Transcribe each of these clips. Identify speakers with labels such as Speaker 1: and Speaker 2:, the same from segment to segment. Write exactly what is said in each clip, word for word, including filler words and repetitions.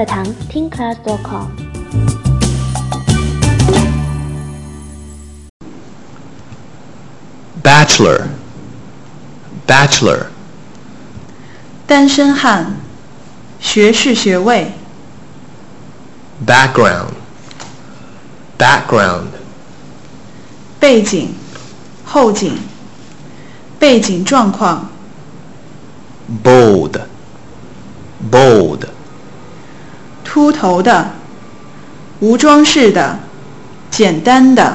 Speaker 1: 课堂 听 class dot com。
Speaker 2: Bachelor Bachelor
Speaker 3: 单身汉，学士学位。
Speaker 2: Background Background
Speaker 3: 背景，后景，背景状况。
Speaker 2: Bold Bold
Speaker 3: 秃头的，无装饰的，简单的。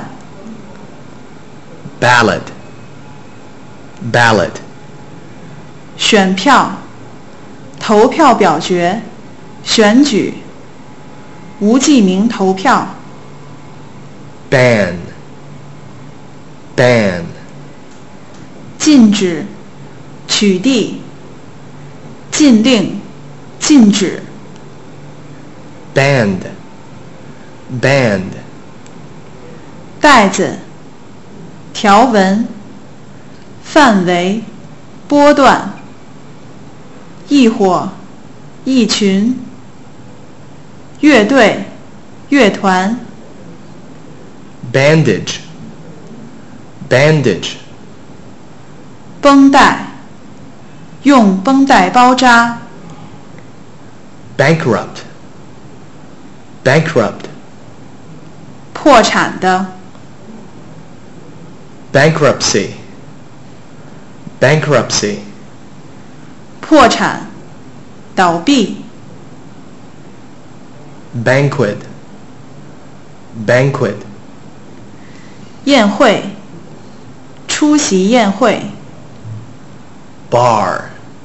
Speaker 2: Ballot Ballot
Speaker 3: 选票，投票表决，选举，无记名投票。
Speaker 2: Ban Ban
Speaker 3: 禁止，取缔，禁令，禁止。
Speaker 2: Band Band
Speaker 3: 带子，条文，范围，波段。一伙，一群，乐队，乐团。
Speaker 2: Bandage Bandage
Speaker 3: 绷带，用绷带包扎。
Speaker 2: Bankrupt Bankrupt
Speaker 3: 破产的。
Speaker 2: Bankruptcy Bankruptcy
Speaker 3: 破产，倒闭。
Speaker 2: Banquet Banquet
Speaker 3: 宴会，出席宴会。
Speaker 2: Bar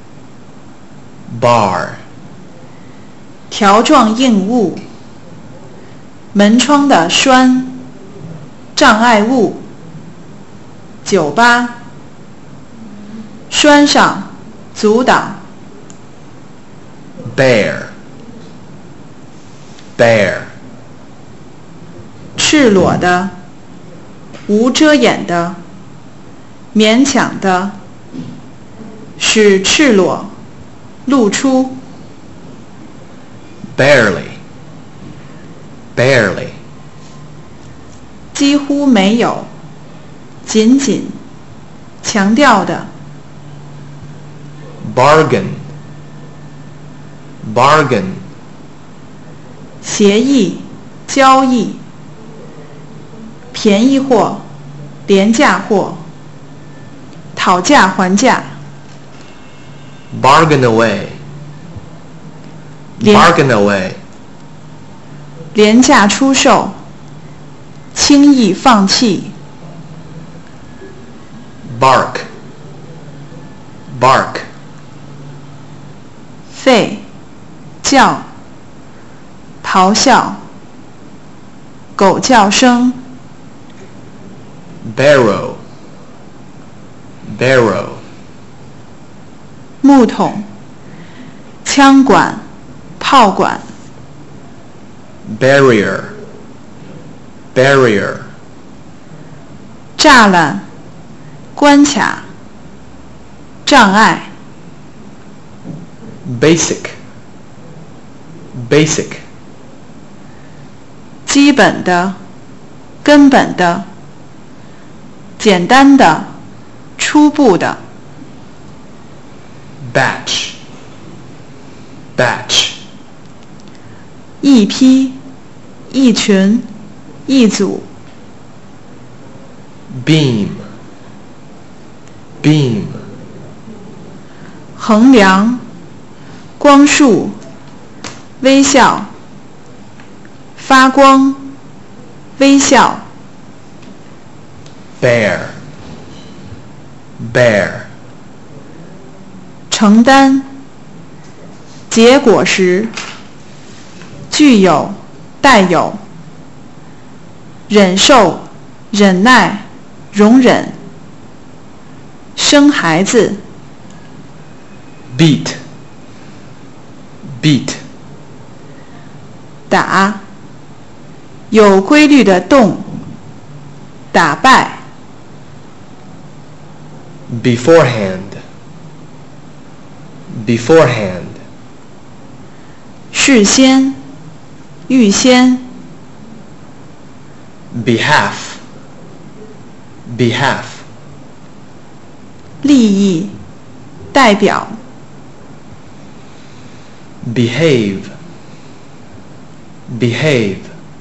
Speaker 2: Bar
Speaker 3: 条状硬物，门窗的栓，障碍物。酒吧，栓上，阻挡。
Speaker 2: Bear Bear
Speaker 3: 赤裸的，无遮掩的，勉强的，使赤裸，露出。
Speaker 2: Barely Barely
Speaker 3: 几乎没有，仅仅，强调的。
Speaker 2: Bargain Bargain
Speaker 3: 协议，交易。便宜货，廉价货，讨价还价。
Speaker 2: Bargain away
Speaker 3: 廉
Speaker 2: Bargain away
Speaker 3: 廉价出售，轻易放弃。
Speaker 2: Bark Bark
Speaker 3: 吠，叫，咆哮，狗叫声。
Speaker 2: Barrow Barrow
Speaker 3: 木桶，枪管，炮管。
Speaker 2: Barrier Barrier
Speaker 3: 栅栏，关卡，障碍。
Speaker 2: Basic Basic
Speaker 3: 基本的，根本的，简单的，初步的。
Speaker 2: Batch Batch
Speaker 3: 一批，一群，一组。
Speaker 2: Beam Beam
Speaker 3: 衡量，光束，微笑，发光，微笑。
Speaker 2: Bear Bear
Speaker 3: 承担，结果时，具有，带有。忍受，忍耐，容忍。生孩子。
Speaker 2: Beat Beat
Speaker 3: 打，有规律的动，打败。
Speaker 2: Beforehand Beforehand
Speaker 3: 事先， 预先，
Speaker 2: behalf, behalf,
Speaker 3: 利益，代表，
Speaker 2: behave, behave,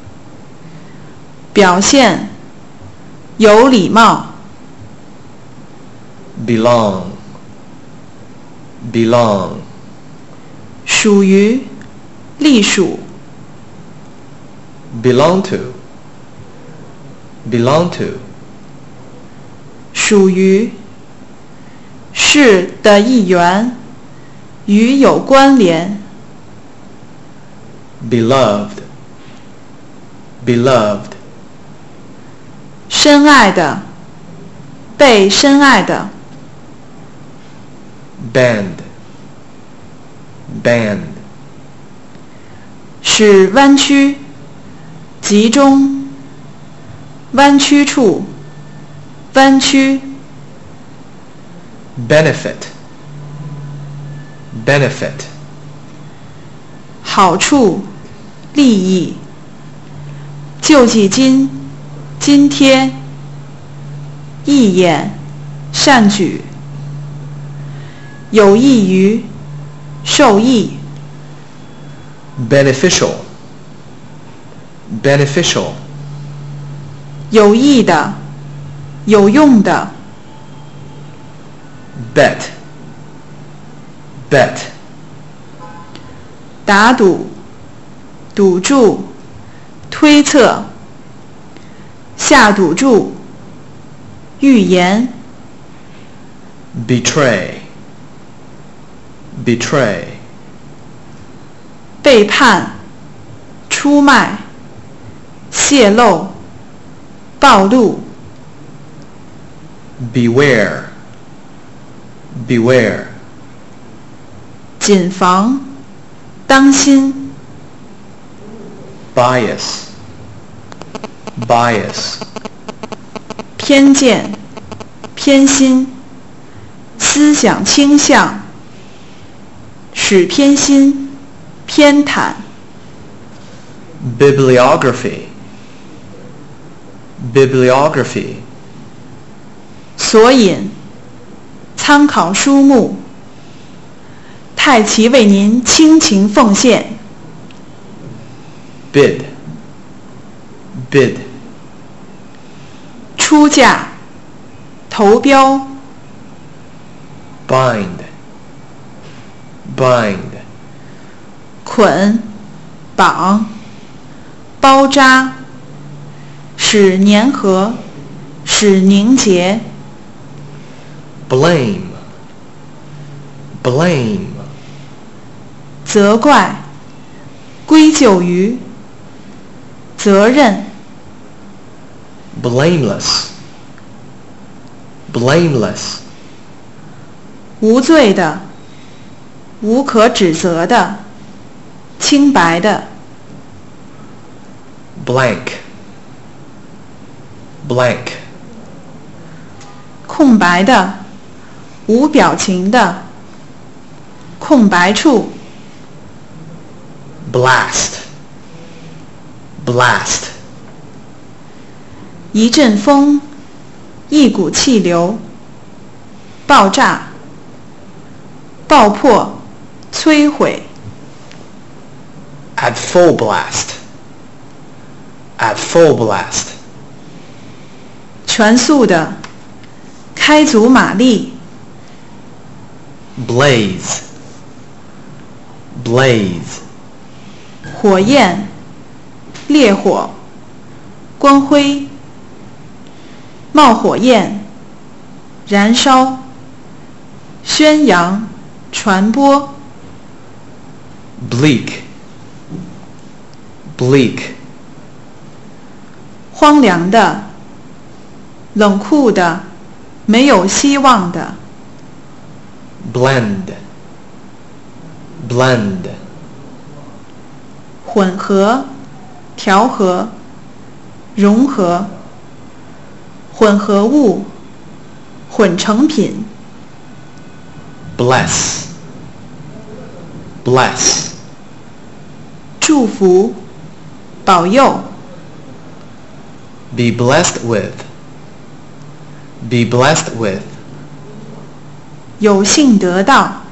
Speaker 3: 表现，有礼貌，
Speaker 2: belong, belong,
Speaker 3: 属于，隶属，
Speaker 2: belong to, belong to,
Speaker 3: 属于，是的一员，与有关联，
Speaker 2: beloved, beloved,
Speaker 3: 深爱的，被深爱的，
Speaker 2: band, band,
Speaker 3: 使弯曲，集中，弯曲处，弯曲，
Speaker 2: benefit, benefit,
Speaker 3: 好处，利益，救济金，津贴，义演，善举，有益于，受益，
Speaker 2: beneficial, beneficial,
Speaker 3: 有益的，有用的，
Speaker 2: bet, bet,
Speaker 3: 打赌，赌注，推测，下赌注，预言，
Speaker 2: betray, betray,
Speaker 3: 背叛，出卖，泄露，暴露，
Speaker 2: beware, beware,
Speaker 3: 谨防，当心，
Speaker 2: bias, bias,
Speaker 3: 偏见，偏心，思想倾向，使偏心，偏袒，
Speaker 2: bibliography, bibliography,
Speaker 3: 索引，参考书目，太奇为您倾情奉献，
Speaker 2: bid, bid,
Speaker 3: 出价，投标，
Speaker 2: bind, bind,
Speaker 3: 捆，绑，包扎，使粘合，使凝结，
Speaker 2: blame, blame,
Speaker 3: 责怪，归咎于，责任，
Speaker 2: blameless, blameless,
Speaker 3: 无罪的，无可指责的，清白的，
Speaker 2: blank, blank,
Speaker 3: 空白的，无表情的，空白处，
Speaker 2: blast, blast,
Speaker 3: 一阵风，一股气流，爆炸，爆破，摧毁，
Speaker 2: at full blast, at full blast,
Speaker 3: 全速的，开足马力，
Speaker 2: blaze, blaze,
Speaker 3: 火焰，烈火，光辉，冒火焰，燃烧，宣扬，传播，
Speaker 2: bleak, bleak,
Speaker 3: 荒凉的，冷酷的，没有希望的，
Speaker 2: blend, blend,
Speaker 3: 混合，调和，融合，混合物，混成品，
Speaker 2: bless, bless,
Speaker 3: 祝福， 保佑。
Speaker 2: Be blessed with. Be blessed with.
Speaker 3: 有幸得到。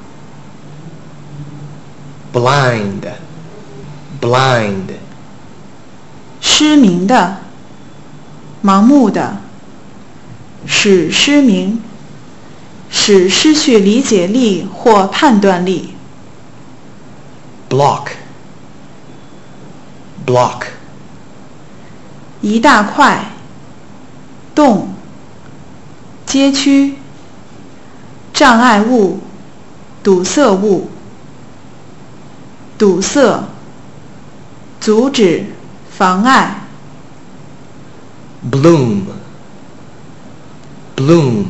Speaker 2: Blind. Blind.
Speaker 3: 失明的，盲目的，使失明，使失去理解力或判断力。
Speaker 2: Block. Block.
Speaker 3: 一大块，洞，街区，障碍物，堵塞物，堵塞，阻止，妨碍。
Speaker 2: Bloom. Bloom.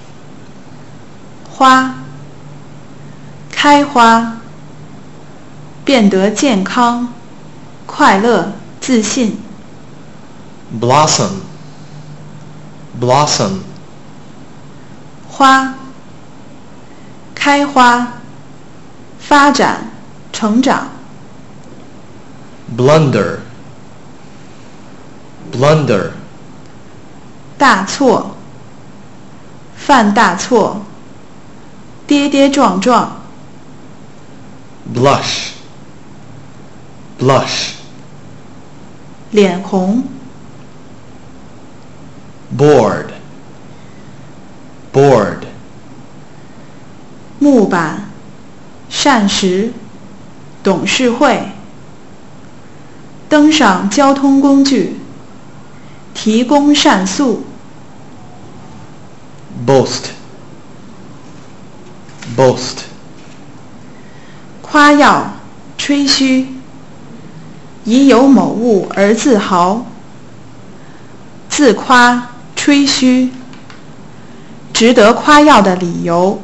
Speaker 3: 花，开花，变得健康，快乐，自信。
Speaker 2: Blossom. Blossom.
Speaker 3: 花，开花，发展，成长。
Speaker 2: Blunder. Blunder.
Speaker 3: 大错，犯大错，跌跌撞撞。
Speaker 2: Blush. Blush.
Speaker 3: 脸红。
Speaker 2: Board. Board.
Speaker 3: 木板，膳食，董事会。登上交通工具，提供膳宿。
Speaker 2: Boast. Boast.
Speaker 3: 夸耀，吹嘘，以有某物而自豪。自夸，吹嘘，值得夸耀的理由。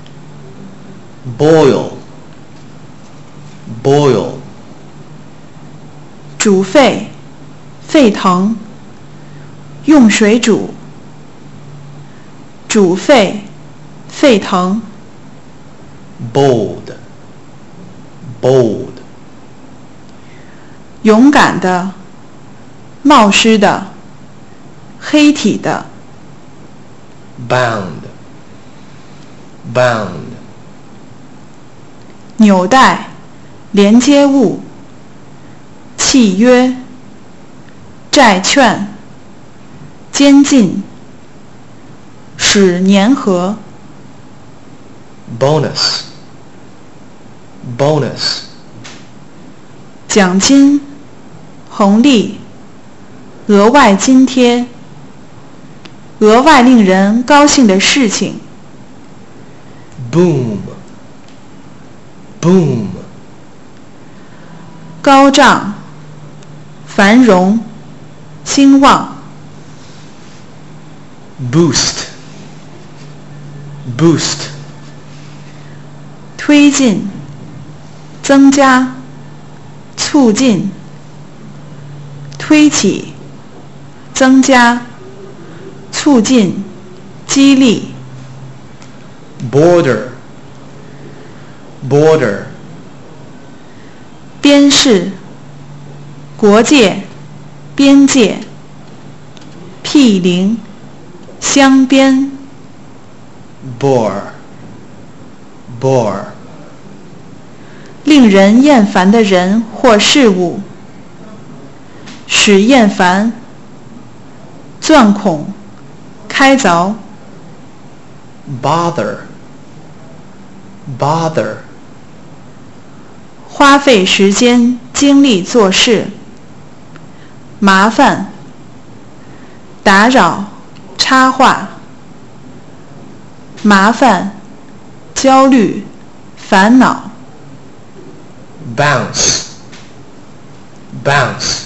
Speaker 2: Boil. Boil.
Speaker 3: 煮沸，沸腾，用水煮。煮沸，沸腾。
Speaker 2: Bold. Bold.
Speaker 3: 勇敢的，冒失的，黑体的。
Speaker 2: Bound. Bound.
Speaker 3: 纽带，连接物，契约，债券，监禁，使粘合。
Speaker 2: Bonus. Bonus.
Speaker 3: 奖金，红利，额外津贴，额外令人高兴的事情。
Speaker 2: Boom. Boom.
Speaker 3: 高涨，繁荣，兴旺。
Speaker 2: Boost. Boost.
Speaker 3: 推进，增加，促进，推起，增加，促进，激励。
Speaker 2: Border. Border.
Speaker 3: 边市，国界，边界。毗邻，镶边。
Speaker 2: Bore. Bore.
Speaker 3: 令人厌烦的人或事物，使厌烦。钻孔，开凿。
Speaker 2: Bother. Bother.
Speaker 3: 花费时间精力做事。麻烦，打扰，插话。麻烦，焦虑，烦恼。
Speaker 2: Bounce. Bounce.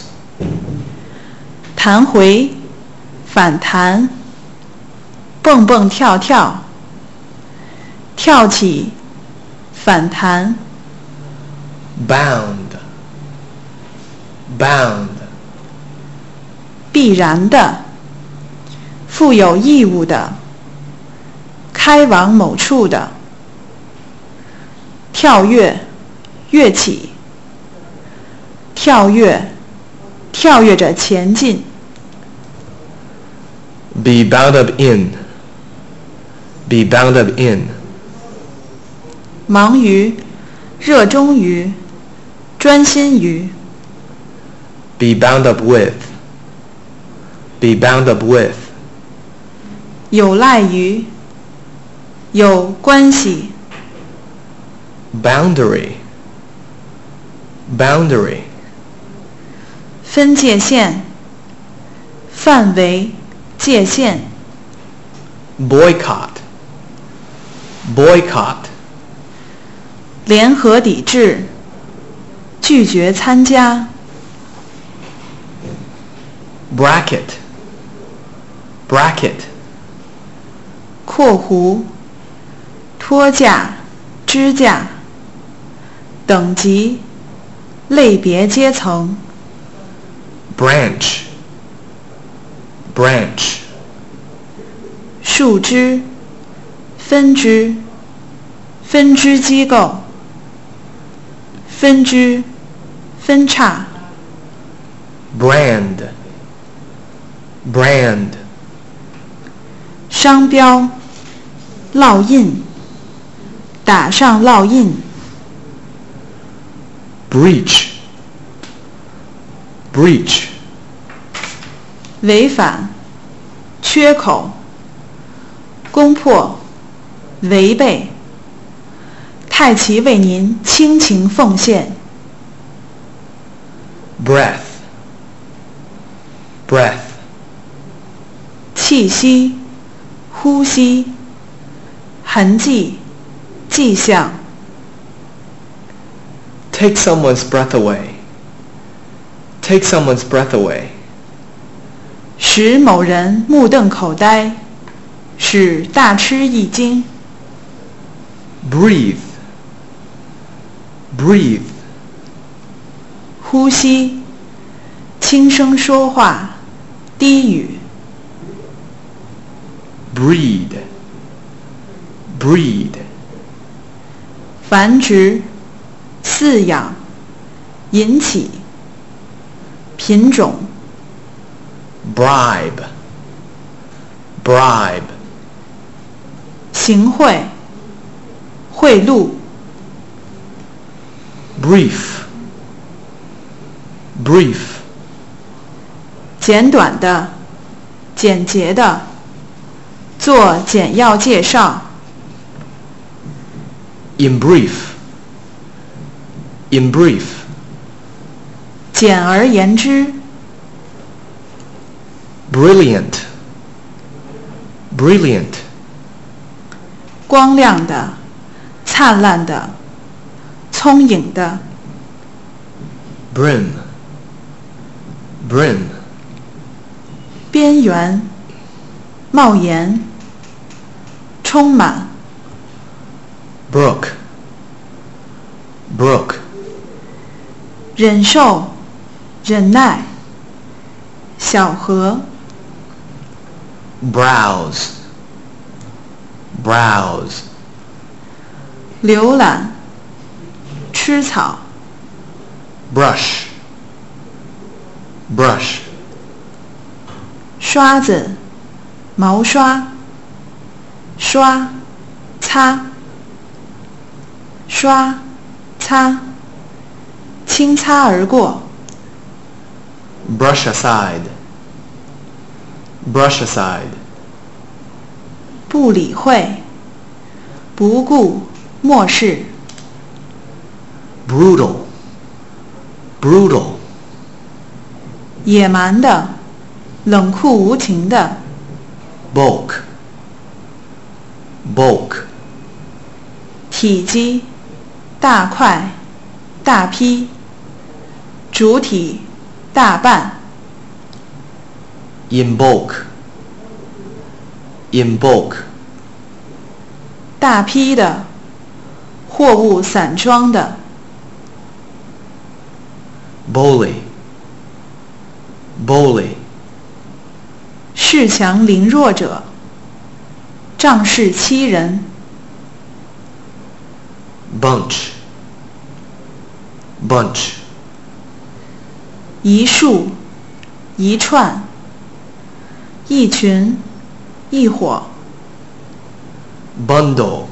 Speaker 3: 弹回，反弹。蹦蹦跳跳，跳起，反弹。
Speaker 2: Bound. Bound.
Speaker 3: 必然的，负有义务的，开往某处的。跳跃，跃起。跳跃， 跳跃着前进。
Speaker 2: Be bound up in. Be bound up in.
Speaker 3: 忙于，热衷于，专心于。
Speaker 2: Be bound up with. Be bound up with.
Speaker 3: 有赖于，有关系。
Speaker 2: Boundary. Boundary.
Speaker 3: 分界线，范围，界限。
Speaker 2: Boycott. Boycott.
Speaker 3: 联合抵制，拒绝参加。
Speaker 2: Bracket. Bracket.
Speaker 3: 括弧，托架，支架。等级，类别阶层。
Speaker 2: Branch. Branch.
Speaker 3: 树枝，分支，分支机构。分支，分叉。
Speaker 2: Brand. Brand.
Speaker 3: 商标，烙印，打上烙印。
Speaker 2: Breach. Breach.
Speaker 3: 违反，缺口，攻破，违背。太极为您倾情奉献。
Speaker 2: Breath. Breath.
Speaker 3: 气息，呼吸，痕迹，迹象。
Speaker 2: Take someone's breath away. Take someone's breath away.
Speaker 3: 使某人目瞪口呆，使大吃一惊。
Speaker 2: Breathe. Breathe.
Speaker 3: 呼吸，轻声说话，低语。
Speaker 2: Breed. Breed.
Speaker 3: 繁殖，饲养，引起。品种。
Speaker 2: Bribe. Bribe.
Speaker 3: 行贿，贿赂。
Speaker 2: Brief. Brief.
Speaker 3: 简短的，简洁的，做简要介绍。
Speaker 2: In brief. In brief.
Speaker 3: 简而言之。
Speaker 2: Brilliant. Brilliant.
Speaker 3: 光亮的，灿烂的，聪颖的。
Speaker 2: Brim. Brim.
Speaker 3: 边缘，冒烟，充满。
Speaker 2: Brook. Brook.
Speaker 3: 忍受，忍耐。小河。
Speaker 2: Browse. Browse.
Speaker 3: 浏览，吃草。
Speaker 2: Brush. Brush.
Speaker 3: 刷子，毛刷。刷，擦。刷，擦，轻擦而过。
Speaker 2: Brush aside. Brush aside.
Speaker 3: 不理会，不顾，漠视。
Speaker 2: Brutal. Brutal.
Speaker 3: 野蛮的，冷酷无情的。
Speaker 2: Bulk. Bulk.
Speaker 3: 体积，大块，大批。主体，大半。
Speaker 2: In bulk. In bulk.
Speaker 3: 大批的，货物散装的。
Speaker 2: Bully. Bully.
Speaker 3: 恃强凌弱者，仗势欺人。
Speaker 2: Bunch. Bunch.
Speaker 3: 一束， 一串，一群，一伙。
Speaker 2: bundle,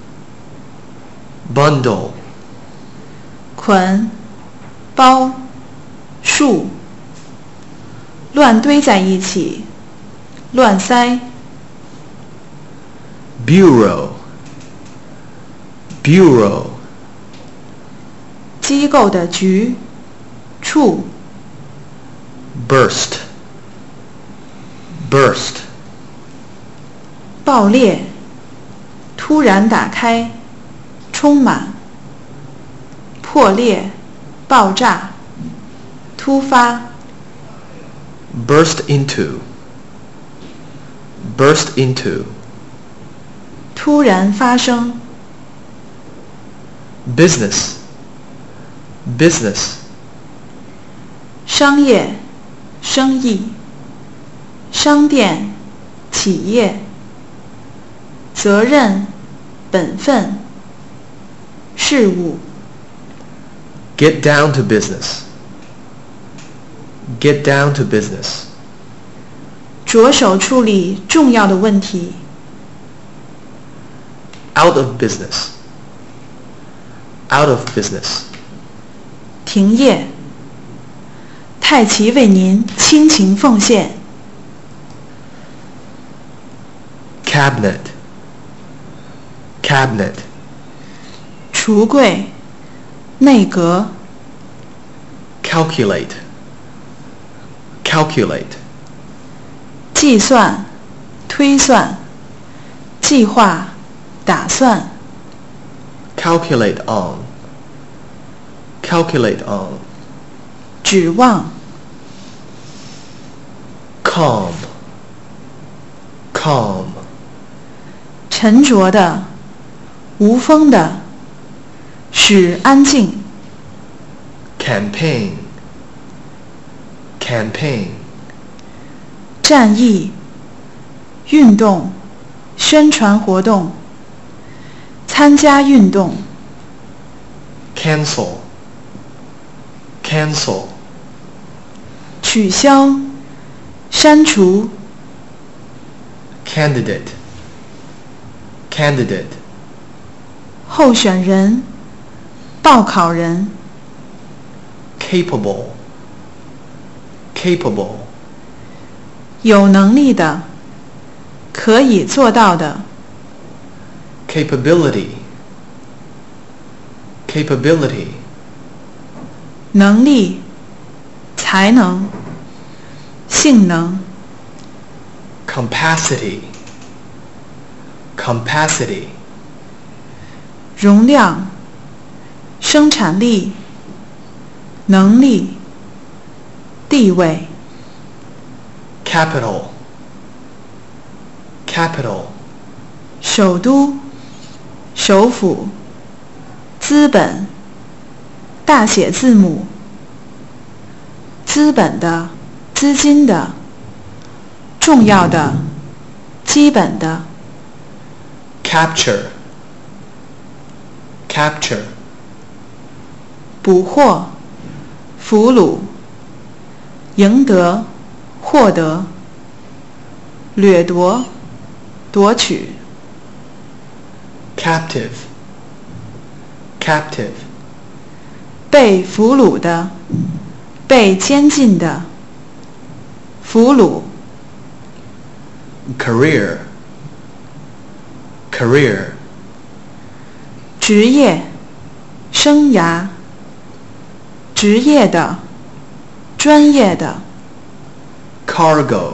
Speaker 2: bundle,
Speaker 3: 捆，包，束，乱堆在一起，乱塞。
Speaker 2: bureau, bureau,
Speaker 3: 机构的局，处。
Speaker 2: burst, burst,
Speaker 3: 爆裂，突然打开，充满。破裂，爆炸，突发。
Speaker 2: burst into, burst into,
Speaker 3: 突然发生。
Speaker 2: business, business,
Speaker 3: 商业，生意。商店，企业。责任，本分。事务。
Speaker 2: get down to business, get down to business,
Speaker 3: 着手处理重要的问题。
Speaker 2: out of business, out of business,
Speaker 3: 停业。太奇为您倾情奉献。
Speaker 2: cabinet, cabinet,
Speaker 3: 橱柜，内阁。
Speaker 2: calculate, calculate,
Speaker 3: 计算，推算。计划，打算。
Speaker 2: calculate on, calculate on,
Speaker 3: 指望。
Speaker 2: calm, calm,
Speaker 3: 沉着的，无风的，使安静。
Speaker 2: campaign, campaign,
Speaker 3: 战役，运动，宣传活动。参加运动。
Speaker 2: cancel, cancel,
Speaker 3: 取消，删除。
Speaker 2: candidate, candidate,
Speaker 3: 候选人，报考人。
Speaker 2: capable, capable,
Speaker 3: 有能力的，可以做到的。
Speaker 2: capability, capability,
Speaker 3: 能力，才能，性能。
Speaker 2: capacity, capacity,
Speaker 3: 容量，生产力，能力，地位。
Speaker 2: capital, capital,
Speaker 3: 首都，首府。资本，大写字母。资本的，资金的。重要的，基本的。
Speaker 2: capture, capture,
Speaker 3: 捕获，俘虏。赢得，获得。掠夺，夺取。
Speaker 2: captive, captive,
Speaker 3: 被俘虏的，被监禁的。俘虏。
Speaker 2: career, career,
Speaker 3: 职业，生涯。职业的，专业的。
Speaker 2: cargo,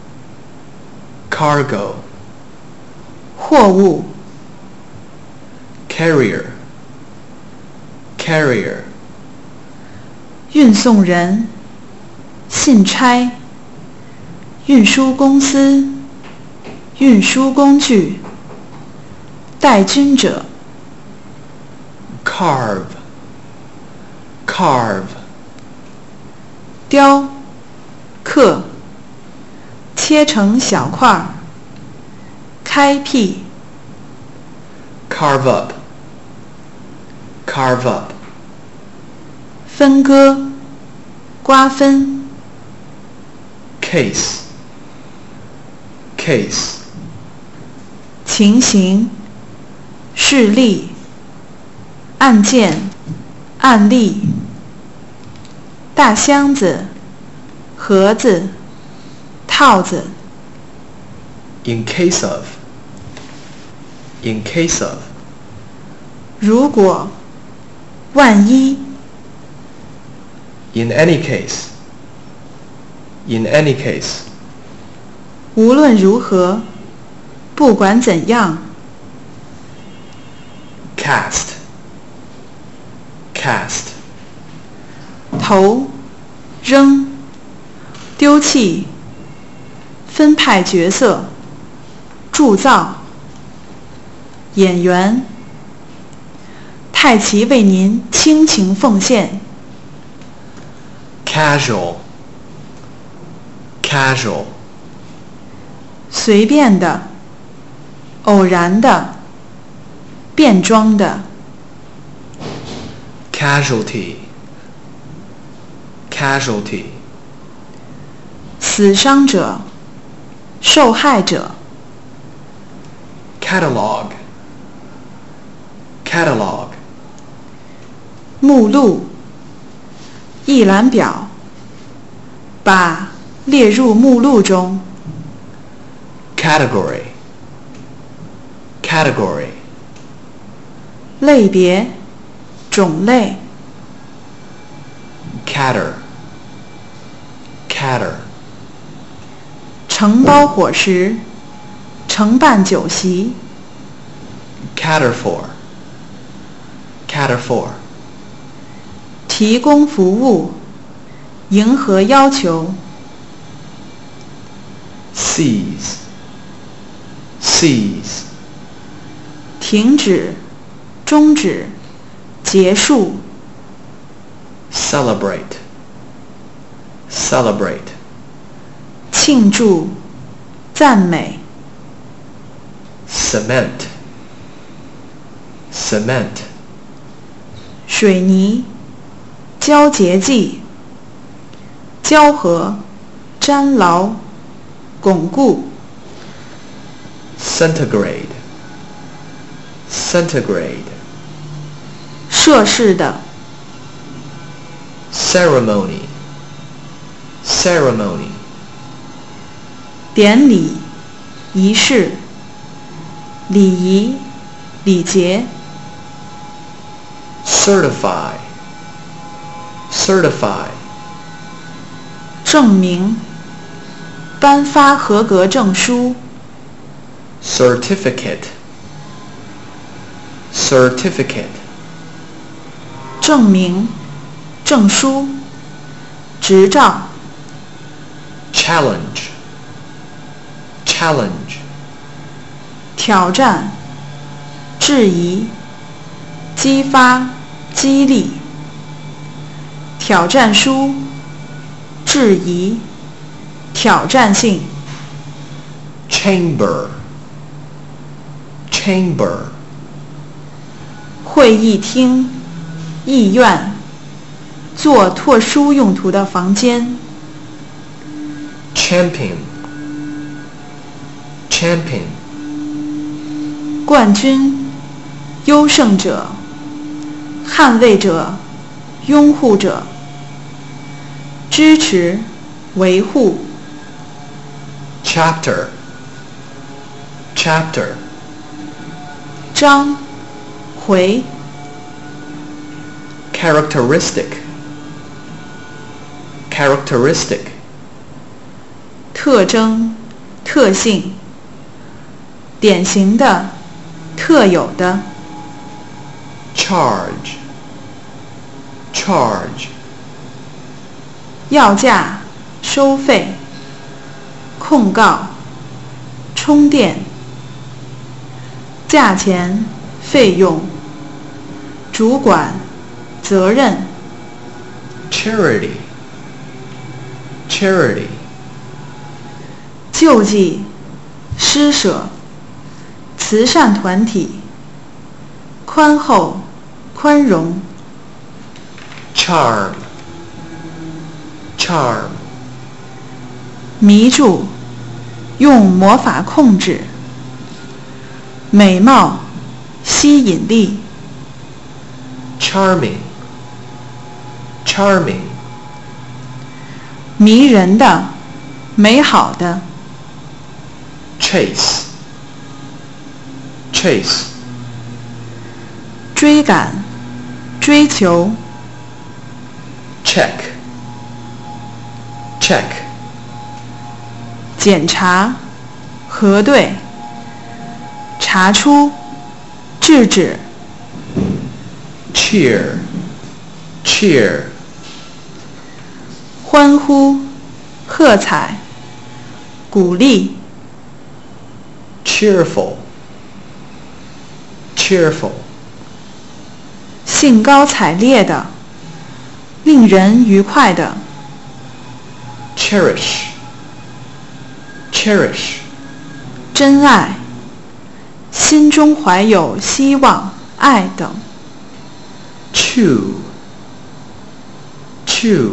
Speaker 2: cargo,
Speaker 3: 货物。
Speaker 2: carrier, carrier,
Speaker 3: 运送人，信差。运输公司，运输工具。带菌者。
Speaker 2: carve, carve,
Speaker 3: 雕，刻。切成小块。开辟。
Speaker 2: carve up, carve up,
Speaker 3: 分割，瓜分。
Speaker 2: case, case,
Speaker 3: 情形、事例、案件、案例、大箱子、盒子、套子。
Speaker 2: in case of, in case of,
Speaker 3: 如果、万一。
Speaker 2: in any case, in any case,
Speaker 3: 无论如何，不管怎样。
Speaker 2: cast, cast,
Speaker 3: 投、扔、丢弃、分派角色、铸造。演员，泰奇为您倾情奉献。
Speaker 2: casual, casual,
Speaker 3: 随便的、偶然的、变装的。
Speaker 2: casualty, casualty,
Speaker 3: 死伤者、受害者。
Speaker 2: catalog, catalog,
Speaker 3: 目录、一览表，把列入目录中。
Speaker 2: category, category,
Speaker 3: 类别、种类。
Speaker 2: cater, cater,
Speaker 3: 承包伙食，承办酒席。
Speaker 2: cater for, cater for,
Speaker 3: 提供服务，迎合要求。
Speaker 2: seize, seize,
Speaker 3: 停止、终止、结束。
Speaker 2: celebrate, celebrate,
Speaker 3: 庆祝、赞美。
Speaker 2: cement, cement,
Speaker 3: 水泥、胶结剂。胶合、粘牢、巩固。
Speaker 2: centigrade, centigrade,
Speaker 3: 摄氏的。
Speaker 2: ceremony, ceremony,
Speaker 3: 典礼、仪式、礼仪、礼节。
Speaker 2: certify, certify,
Speaker 3: 证明、颁发合格证书。
Speaker 2: certificate, certificate,
Speaker 3: 证明、证书、执照。
Speaker 2: challenge, challenge,
Speaker 3: 挑战、质疑、激发、激励。挑战书、质疑、挑战性。
Speaker 2: chamber, chamber,
Speaker 3: 会议厅、议院，做特殊用途的房间。
Speaker 2: champion, champion,
Speaker 3: 冠军、优胜者、捍卫者、拥护者。支持、维护。
Speaker 2: chapter, chapter,
Speaker 3: 章、回。
Speaker 2: characteristic, characteristic,
Speaker 3: 特征、特性。典型的、特有的。
Speaker 2: charge, charge,
Speaker 3: 要价、收费。控告、充电。价钱、费用。主管、责任。
Speaker 2: charity, charity,
Speaker 3: 救济、施舍。慈善团体。宽厚、宽容。
Speaker 2: charm, charm,
Speaker 3: 迷住，用魔法控制。美貌，吸引力。
Speaker 2: charming, charming,
Speaker 3: 迷人的，美好的。
Speaker 2: chase, chase,
Speaker 3: 追赶，追求。
Speaker 2: check, check,
Speaker 3: 检查，核对。查出，制止。
Speaker 2: cheer, cheer,
Speaker 3: 欢呼，喝彩，鼓励。
Speaker 2: cheerful, cheerful,
Speaker 3: 兴高采烈的，令人愉快的。
Speaker 2: cherish, cherish,
Speaker 3: 真爱，心中怀有希望、爱等。
Speaker 2: chew, chew,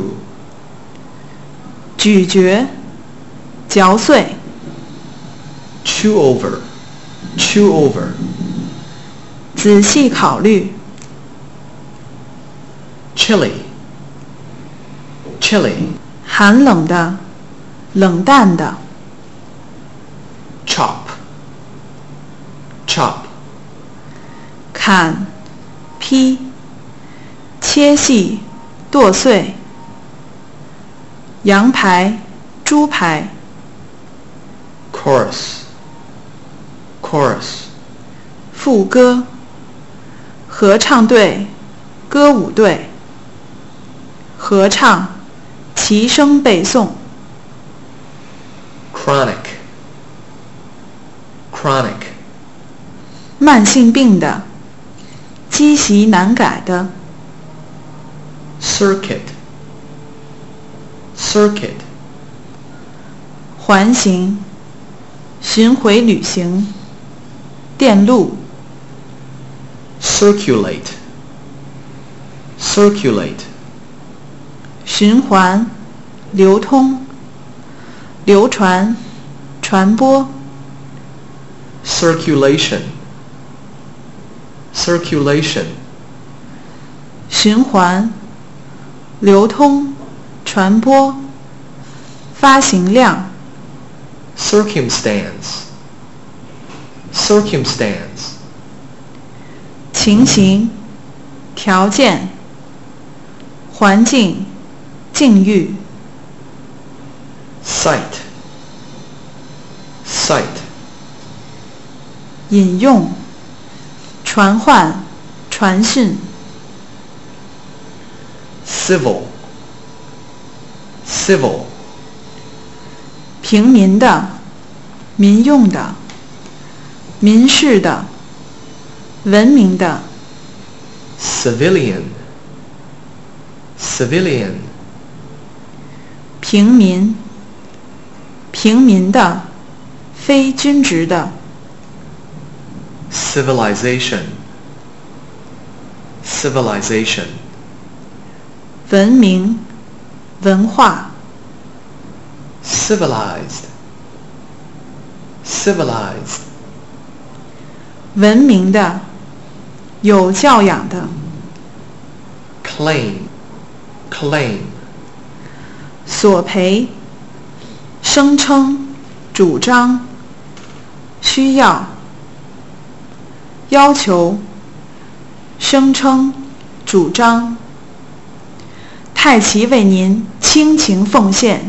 Speaker 3: 咀嚼，嚼碎。
Speaker 2: chew over, chew over,
Speaker 3: 仔细考虑。
Speaker 2: chilly, chilly,
Speaker 3: 寒冷的，冷淡的。
Speaker 2: chop, chop,
Speaker 3: 砍，劈，切细，剁碎。羊排，猪排。
Speaker 2: chorus, chorus,
Speaker 3: 副歌，合唱队，歌舞队。合唱，齐声背诵。
Speaker 2: chronic, chronic,
Speaker 3: 慢性病的，积习难改的。
Speaker 2: circuit, circuit,
Speaker 3: 环形，巡回旅行。电路。
Speaker 2: circulate, circulate,
Speaker 3: 循环，流通。流传，传播。
Speaker 2: circulation, circulation,
Speaker 3: 循环，流通，传播。发行量。
Speaker 2: circumstance, circumstance,
Speaker 3: 情形，条件。环境，境遇。
Speaker 2: sight, sight,
Speaker 3: 引用，传唤，传讯。
Speaker 2: civil, civil,
Speaker 3: 平民的，民用的，民事的，文明的。
Speaker 2: civilian, civilian,
Speaker 3: 平民，平民的，非军职的。
Speaker 2: civilization, civilization,
Speaker 3: 文明，文化。
Speaker 2: civilized, civilized,
Speaker 3: 文明的，有教养的。
Speaker 2: claim, claim,
Speaker 3: 索赔，声称，主张，需要。要求，声称，主张。太奇为您倾情奉献。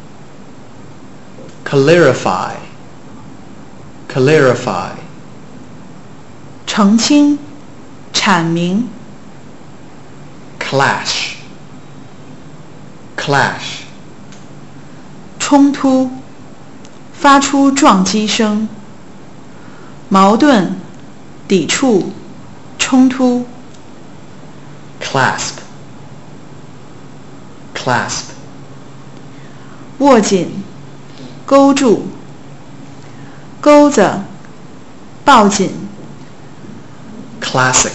Speaker 2: clarify, clarify,
Speaker 3: 澄清，阐明。
Speaker 2: clash, clash,
Speaker 3: 冲突，发出撞击声。矛盾，抵触，冲突。
Speaker 2: clasp, clasp,
Speaker 3: 握紧，勾住。钩子，抱紧。
Speaker 2: classic,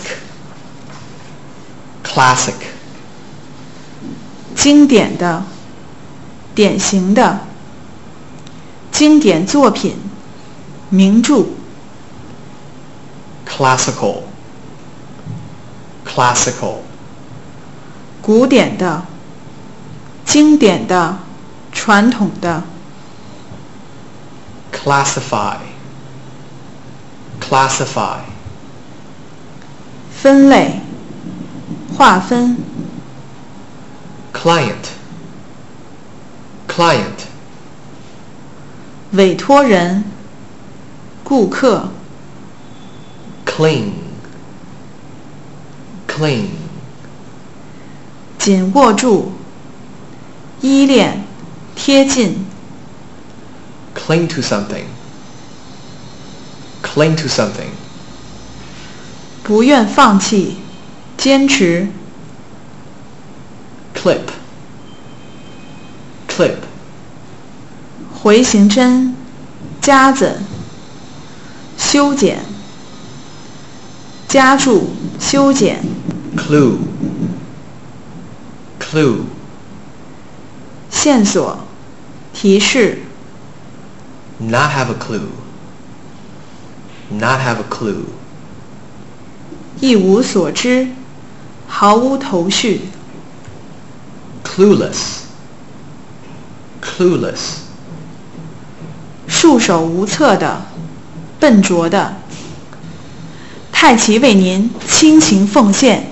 Speaker 2: classic,
Speaker 3: 经典的，典型的。 经典作品，名著。
Speaker 2: classical, classical,
Speaker 3: 古典的，经典的，传统的。
Speaker 2: classify, classify,
Speaker 3: 分类，划分。
Speaker 2: client, client,
Speaker 3: 委托人，顾客。
Speaker 2: cling, cling,
Speaker 3: 紧握住，依恋，贴近。
Speaker 2: cling to something, cling to something,
Speaker 3: 不愿放弃，坚持。
Speaker 2: clip, clip,
Speaker 3: 回形针，夹子，修剪。加注，修剪。
Speaker 2: clue, clue,
Speaker 3: 线索，提示。
Speaker 2: not have a clue, not have a clue,
Speaker 3: 一无所知，毫无头绪。
Speaker 2: clueless, clueless,
Speaker 3: 束手无策的，笨拙的。太极为您倾情奉献。